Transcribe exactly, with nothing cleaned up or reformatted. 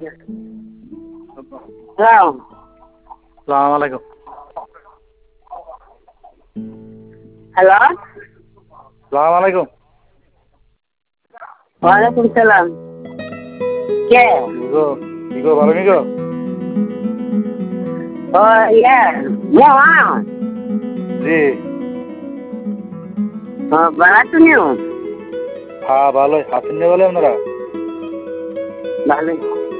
Hello, সালাম আলাইকুম। Hello, সালাম আলাইকুম। ওয়ালাইকুম সালাম। কে? কি গো কি গো ভালো নি গো? ও ইয়ে মোয়া জি ও ভালো আছো? হ্যাঁ ভালোই আছেন নি বলে আপনারা? ভালো।